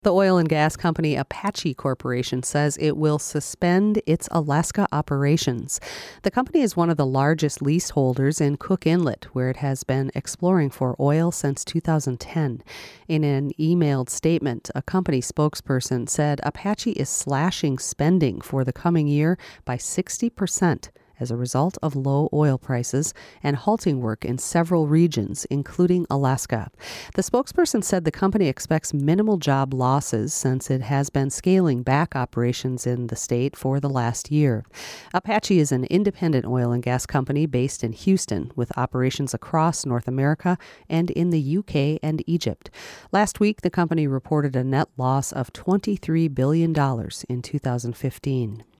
The oil and gas company Apache Corporation says it will suspend its Alaska operations. The company is one of the largest leaseholders in Cook Inlet, where it has been exploring for oil since 2010. In an emailed statement, a company spokesperson said Apache is slashing spending for the coming year by 60%. As a result of low oil prices and halting work in several regions, including Alaska. The spokesperson said the company expects minimal job losses since it has been scaling back operations in the state for the last year. Apache is an independent oil and gas company based in Houston with operations across North America and in the UK and Egypt. Last week, the company reported a net loss of $23 billion in 2015.